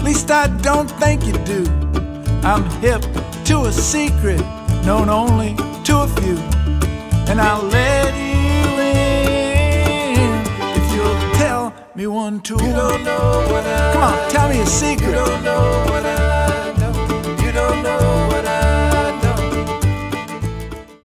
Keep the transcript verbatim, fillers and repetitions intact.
least I don't think you do. I'm hip to a secret known only to a few, and I'll let you in if you'll tell me one tool. You don't know what I Come on, tell me a secret. You don't know what I know. You don't know what